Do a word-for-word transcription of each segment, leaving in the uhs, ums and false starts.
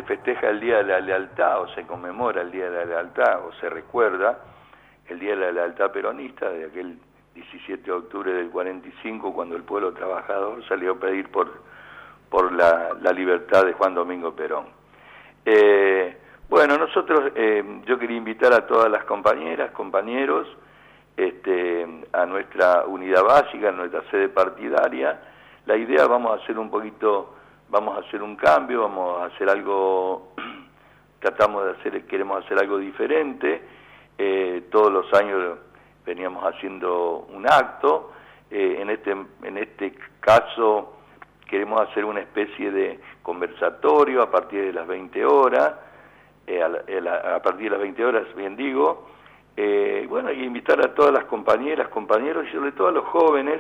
festeja el Día de la Lealtad, o se conmemora el Día de la Lealtad, o se recuerda el Día de la Lealtad peronista de aquel diecisiete de octubre del cuarenta y cinco, cuando el pueblo trabajador salió a pedir por, por la, la libertad de Juan Domingo Perón. Eh, bueno, nosotros, eh, yo quería invitar a todas las compañeras, compañeros, este, a nuestra unidad básica, a nuestra sede partidaria. La idea, vamos a hacer un poquito, vamos a hacer un cambio, vamos a hacer algo, tratamos de hacer, queremos hacer algo diferente. Eh, todos los años veníamos haciendo un acto, eh, en este en este caso queremos hacer una especie de conversatorio a partir de las veinte horas, eh, a, a partir de las veinte horas, bien digo, eh, bueno, y invitar a todas las compañeras, compañeros y sobre todo a los jóvenes.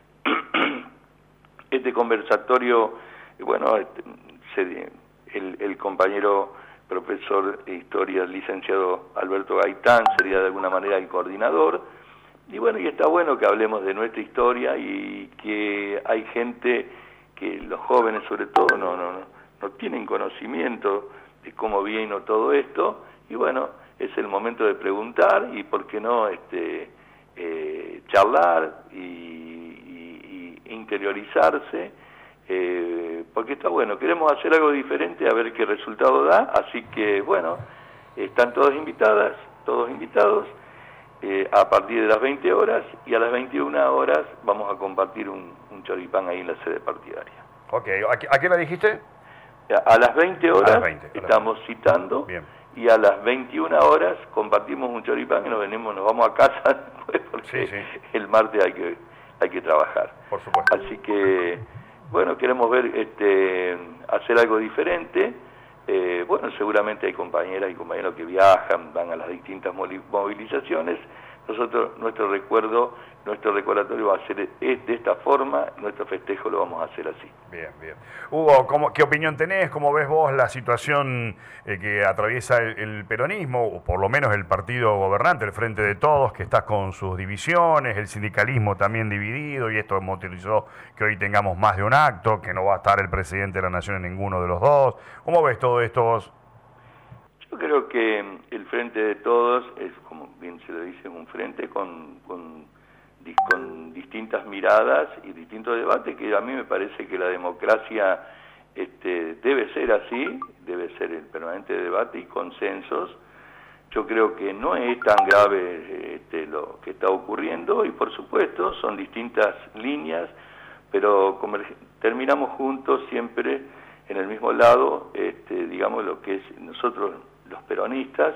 Este conversatorio, bueno, este, se, el, el compañero profesor de Historia, licenciado Alberto Gaitán, sería de alguna manera el coordinador, y bueno, y está bueno que hablemos de nuestra historia y que hay gente que los jóvenes sobre todo no, no, no tienen conocimiento de cómo vino todo esto, y bueno, es el momento de preguntar y por qué no este, eh, charlar y, y, y interiorizarse, eh, porque está bueno, queremos hacer algo diferente a ver qué resultado da, así que bueno, están todas invitadas, todos invitados, eh, a partir de las veinte horas, y a las veintiuna horas vamos a compartir un, un choripán ahí en la sede partidaria. Ok, ¿a qué, a qué la dijiste? A las veinte horas las veinte, estamos citando. Bien. Y a las veintiuna horas compartimos un choripán y nos venimos, nos vamos a casa después porque sí, sí. el martes hay que hay que trabajar. Por supuesto. Así que, bueno, queremos ver, este, hacer algo diferente. Eh, bueno, seguramente hay compañeras y compañeros que viajan, van a las distintas movilizaciones. Nosotros, nuestro recuerdo, nuestro recordatorio va a ser es de esta forma, nuestro festejo lo vamos a hacer así. Bien, bien. Hugo, ¿cómo, ¿qué opinión tenés? ¿Cómo ves vos la situación eh, que atraviesa el, el peronismo, o por lo menos el partido gobernante, el Frente de Todos, que está con sus divisiones, el sindicalismo también dividido, y esto motorizó que hoy tengamos más de un acto, que no va a estar el presidente de la Nación en ninguno de los dos? ¿Cómo ves todo esto vos? Yo creo que el Frente de Todos es, como bien se lo dice, un frente con, con, con distintas miradas y distintos debates, que a mí me parece que la democracia este, debe ser así, debe ser el permanente debate y consensos. Yo creo que no es tan grave este, lo que está ocurriendo y por supuesto son distintas líneas, pero terminamos juntos siempre en el mismo lado, este, digamos lo que es nosotros los peronistas,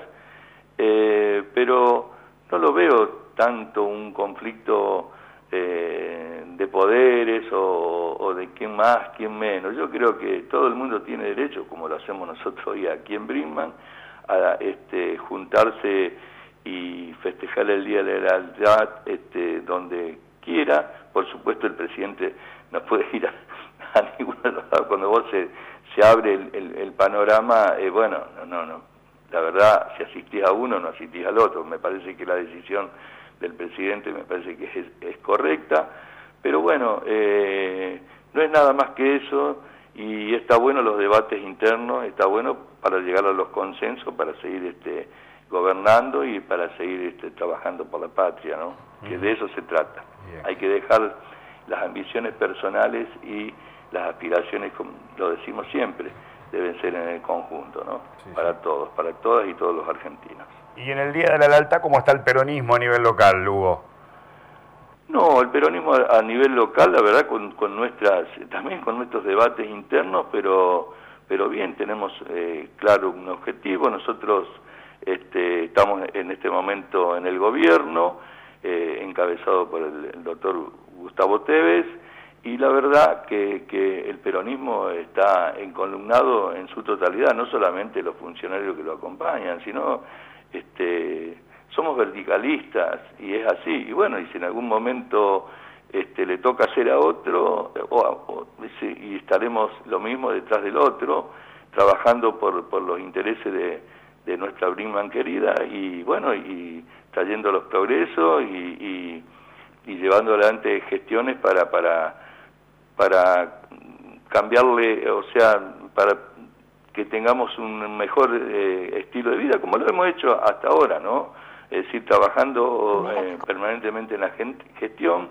eh, pero no lo veo tanto un conflicto eh, de poderes o, o de quién más, quién menos. Yo creo que todo el mundo tiene derecho, como lo hacemos nosotros hoy aquí en Brinkmann, a este, juntarse y festejar el Día de la Lealtad este, donde quiera. Por supuesto el presidente no puede ir a, a ninguno de los lados. Cuando vos se, se abre el, el, el panorama, eh, bueno, no, no, no. La verdad, si asistís a uno, no asistís al otro. Me parece que la decisión del presidente me parece que es, es correcta, pero bueno, eh, no es nada más que eso, y está bueno los debates internos, está bueno para llegar a los consensos, para seguir este, gobernando y para seguir este, trabajando por la patria, ¿no? Uh-huh. Que de eso se trata. Yeah. Hay que dejar las ambiciones personales y las aspiraciones, como lo decimos siempre, deben ser en el conjunto, ¿no? Sí, para sí. todos, para todas y todos los argentinos. ¿Y en el Día de la Lealtad cómo está el peronismo a nivel local, Hugo? No, el peronismo a nivel local, la verdad, con, con nuestras, también con nuestros debates internos, pero, pero bien, tenemos eh, claro un objetivo. Nosotros este, estamos en este momento en el gobierno, eh, encabezado por el, el doctor Gustavo Tevez, y la verdad que, que el peronismo está encolumnado en su totalidad, no solamente los funcionarios que lo acompañan, sino este, somos verticalistas, y es así. Y bueno, y si en algún momento este, le toca hacer a otro, o, o, y estaremos lo mismo detrás del otro, trabajando por, por los intereses de, de nuestra Brinkmann querida, y bueno, y trayendo los progresos, y, y, y llevando adelante gestiones para... para para cambiarle, o sea, para que tengamos un mejor eh, estilo de vida, como lo hemos hecho hasta ahora, ¿no? Es decir, trabajando eh, permanentemente en la gestión,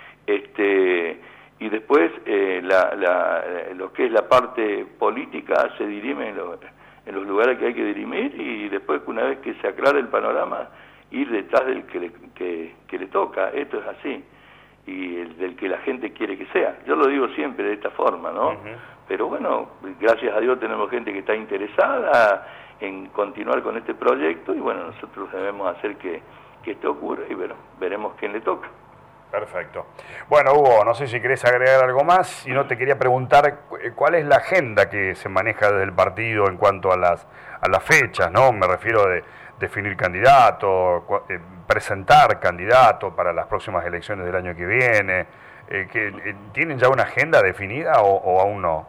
este, y después eh, la, la, lo que es la parte política se dirime en, lo, en los lugares que hay que dirimir, y después, una vez que se aclara el panorama, ir detrás del que le, que, que le toca. Esto es así, y el del que la gente quiere que sea. Yo lo digo siempre de esta forma, ¿no? Uh-huh. Pero bueno, gracias a Dios tenemos gente que está interesada en continuar con este proyecto, y bueno, nosotros debemos hacer que, que esto ocurra, y bueno, veremos quién le toca. Perfecto. Bueno, Hugo, no sé si querés agregar algo más, si no te quería preguntar cuál es la agenda que se maneja desde el partido en cuanto a las a las fechas, ¿no? Me refiero de definir candidato, eh, presentar candidato para las próximas elecciones del año que viene. Eh, que, eh, ¿Tienen ya una agenda definida o, o aún no?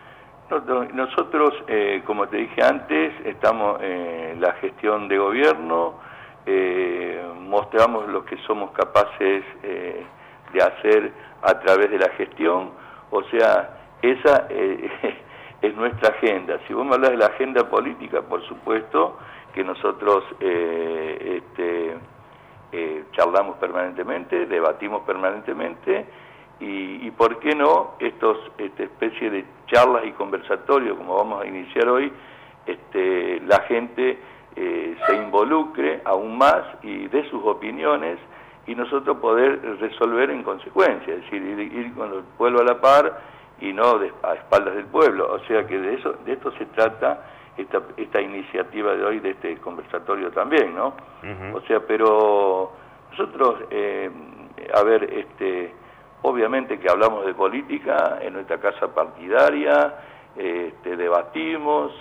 Nosotros, eh, como te dije antes, estamos en la gestión de gobierno. Eh, mostramos lo que somos capaces eh, de hacer a través de la gestión, o sea, esa eh, es nuestra agenda. Si vos me hablas de la agenda política, por supuesto que nosotros eh, este, eh, charlamos permanentemente, debatimos permanentemente, y, y por qué no estos esta especie de charlas y conversatorios como vamos a iniciar hoy, este, la gente Eh, se involucre aún más y dé sus opiniones, y nosotros poder resolver en consecuencia, es decir, ir, ir con el pueblo a la par y no de, a espaldas del pueblo. O sea que de eso de esto se trata esta, esta iniciativa de hoy, de este conversatorio también, ¿no? Uh-huh. O sea, pero nosotros, eh, a ver, este, obviamente que hablamos de política en nuestra casa partidaria, eh, este, debatimos,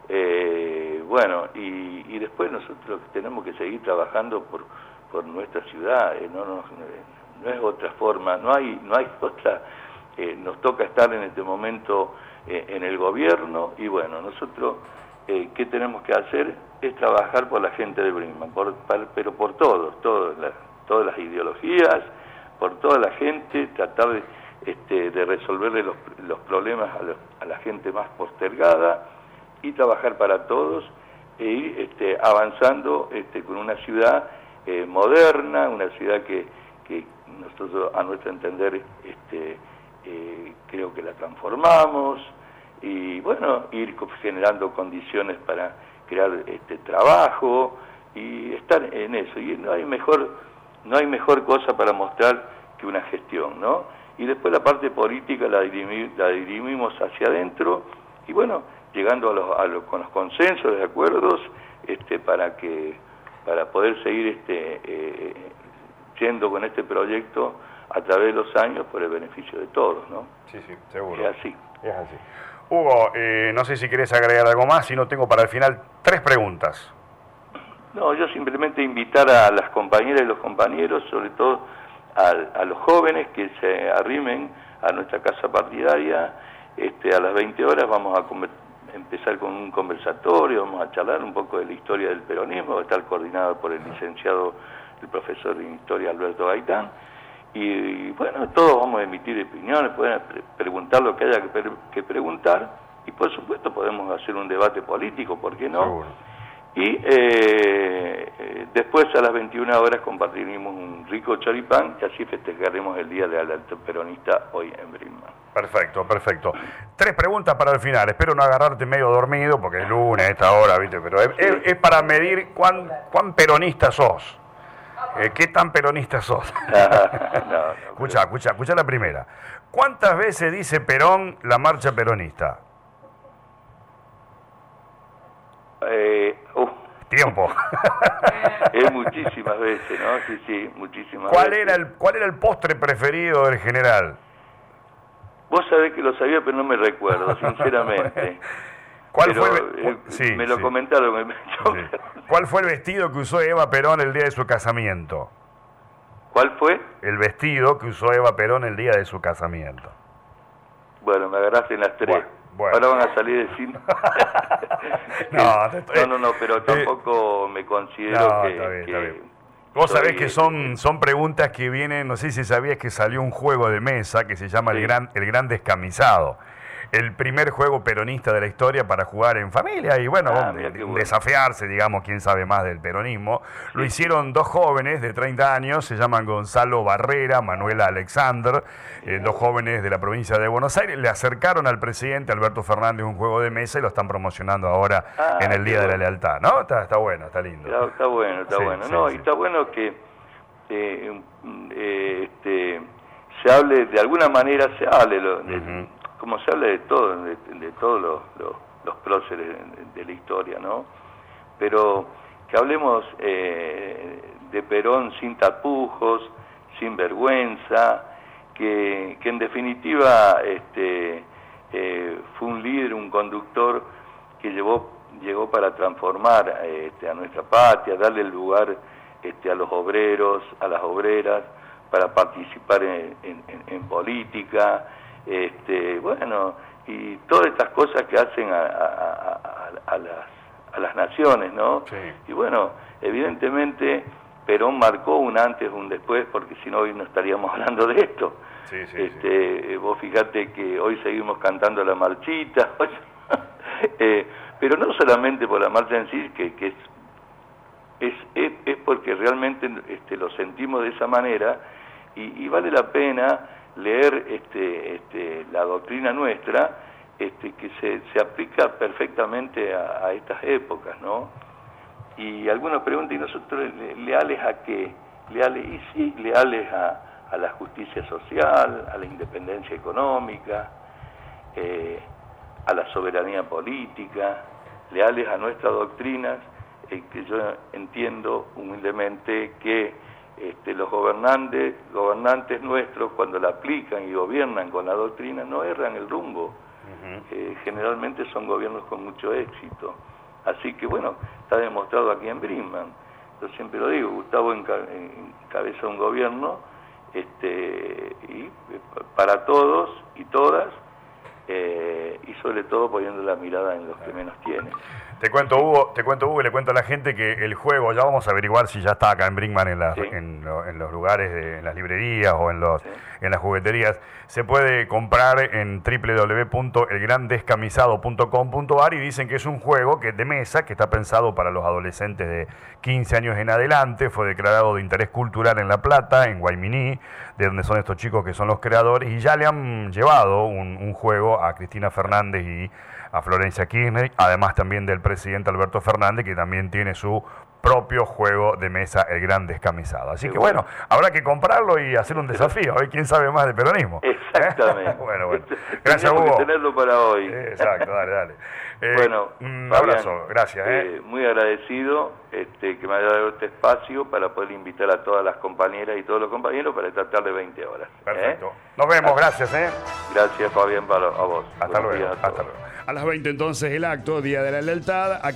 Eh, bueno, y, y después nosotros tenemos que seguir trabajando por por nuestra ciudad, eh, no, no, no es otra forma, no hay no hay otra, eh, nos toca estar en este momento eh, en el gobierno, y bueno, nosotros eh, ¿qué tenemos que hacer? Es trabajar por la gente de Brinkmann, por, por, pero por todos, todos la, todas las ideologías, por toda la gente, tratar de, este, de resolverle los, los problemas a, los, a la gente más postergada, y trabajar para todos, e ir este, avanzando este, con una ciudad eh, moderna, una ciudad que, que nosotros, a nuestro entender, este, eh, creo que la transformamos, y bueno, ir generando condiciones para crear este trabajo y estar en eso. Y no hay mejor, no hay mejor cosa para mostrar que una gestión, ¿no? Y después la parte política la, dirimi, la dirimimos hacia adentro, y bueno, llegando a los, a los, con los consensos, de acuerdos, este, para que para poder seguir este, eh, yendo con este proyecto a través de los años por el beneficio de todos, ¿no? Sí, sí, seguro. Es así. Es así. Hugo, eh, no sé si querés agregar algo más, si no tengo para el final tres preguntas. No, yo simplemente invitar a las compañeras y los compañeros, sobre todo a, a los jóvenes, que se arrimen a nuestra casa partidaria. Este, a las veinte horas vamos a convertir, empezar con un conversatorio, vamos a charlar un poco de la historia del peronismo, va a estar coordinado por el licenciado, el profesor de Historia Alberto Gaitán, y, y bueno, todos vamos a emitir opiniones, pueden pre preguntar lo que haya que, pre que preguntar, y por supuesto podemos hacer un debate político, ¿por qué no? Seguro. Y eh, eh, después a las veintiuna horas compartiremos un rico choripán, y así festejaremos el Día del Alto Peronista hoy en Brinkmann. Perfecto, perfecto. Tres preguntas para el final. Espero no agarrarte medio dormido, porque es lunes a esta hora, ¿viste? Pero es, es, es para medir cuán, cuán peronista sos. Eh, ¿Qué tan peronista sos? no, no, escucha, pero... escucha, escucha la primera. ¿Cuántas veces dice Perón la marcha peronista? Eh, uh. Tiempo. Es muchísimas veces, ¿no? Sí, sí, muchísimas ¿Cuál veces. Era el, ¿Cuál era el postre preferido del general? Vos sabés que lo sabía, pero no me recuerdo, sinceramente. ¿Cuál pero, fue el, eh, sí, me lo sí. comentaron. Me... Sí. ¿Cuál fue el vestido que usó Eva Perón el día de su casamiento? ¿Cuál fue? El vestido que usó Eva Perón el día de su casamiento. Bueno, me agarraste en las tres. Bueno, bueno. Ahora van a salir de cine. no, estoy... no, no, no, pero tampoco me considero no, que... Está bien, que... está bien. Vos sabés que son, son preguntas que vienen, no sé si sabías que salió un juego de mesa que se llama sí. el, gran, el Gran Descamisado. el primer juego peronista de la historia para jugar en familia y bueno, ah, de, bueno. desafiarse, digamos, quién sabe más del peronismo. Sí. Lo hicieron dos jóvenes de treinta años, se llaman Gonzalo Barrera, Manuela Alexander, eh, dos jóvenes de la provincia de Buenos Aires, le acercaron al presidente Alberto Fernández un juego de mesa y lo están promocionando ahora ah, en el Día bueno. de la Lealtad, ¿no? Está, está bueno, está lindo. Está, está bueno, está sí, bueno. Sí, no, sí. Y está bueno que eh, eh, este, se hable, de alguna manera se hable, lo, de, uh-huh. como se habla de todo, de, de todos los, los, los próceres de, de la historia, ¿no? Pero que hablemos eh, de Perón sin tapujos, sin vergüenza, que, que en definitiva este, eh, fue un líder, un conductor que llevó, llegó para transformar este, a nuestra patria, darle el lugar este, a los obreros, a las obreras, para participar en, en, en política, este, bueno, y todas estas cosas que hacen a, a, a, a, las, a las naciones, ¿no? Sí. Y bueno, evidentemente Perón marcó un antes, un después, porque si no hoy no estaríamos hablando de esto. Sí, sí, este, sí. Vos fijate que hoy seguimos cantando la marchita, eh, pero no solamente por la marcha en sí, que, que es, es, es, es porque realmente este, lo sentimos de esa manera, y, y vale la pena leer este, este, la doctrina nuestra, este, que se, se aplica perfectamente a, a estas épocas, ¿no? Y algunos preguntan, ¿y nosotros leales a qué? Leales, y sí, leales a, a la justicia social, a la independencia económica, eh, a la soberanía política, leales a nuestras doctrinas, eh, que yo entiendo humildemente que este, los gobernantes, gobernantes nuestros, cuando la aplican y gobiernan con la doctrina, no erran el rumbo. Uh-huh. eh, generalmente son gobiernos con mucho éxito. Así que bueno, está demostrado aquí en Brinkmann. Yo siempre lo digo, Gustavo encabeza un gobierno este, y para todos y todas, eh, y sobre todo poniendo la mirada en los que menos tienen. Te cuento, Hugo, te cuento, Hugo, y le cuento a la gente que el juego, ya vamos a averiguar si ya está acá en Brinkmann, en, la, sí. en, lo, en los lugares, de, en las librerías o en, los, sí. en las jugueterías. Se puede comprar en doble u doble u doble u punto el gran descamisado punto com punto a r y dicen que es un juego que de mesa que está pensado para los adolescentes de quince años en adelante. Fue declarado de interés cultural en La Plata, en Guayminí, de donde son estos chicos que son los creadores, y ya le han llevado un, un juego a Cristina Fernández y a Florencia Kirchner, además también del presidente Alberto Fernández, que también tiene su propio juego de mesa, el gran descamisado. Así sí, que bueno, bueno, habrá que comprarlo y hacer un desafío, hoy quién sabe más de peronismo. Exactamente. ¿Eh? Bueno, bueno. Gracias, Hugo. Tenemos que tenerlo para hoy. Exacto, dale, dale. Eh, bueno, un Fabián, abrazo, gracias. ¿eh? Eh, muy agradecido este, que me haya dado este espacio para poder invitar a todas las compañeras y todos los compañeros para esta tarde veinte horas. Perfecto. ¿eh? Nos vemos, gracias. ¿eh? Gracias, Fabián, para, a vos. Hasta luego, hasta luego. A las veinte entonces el acto, Día de la Lealtad.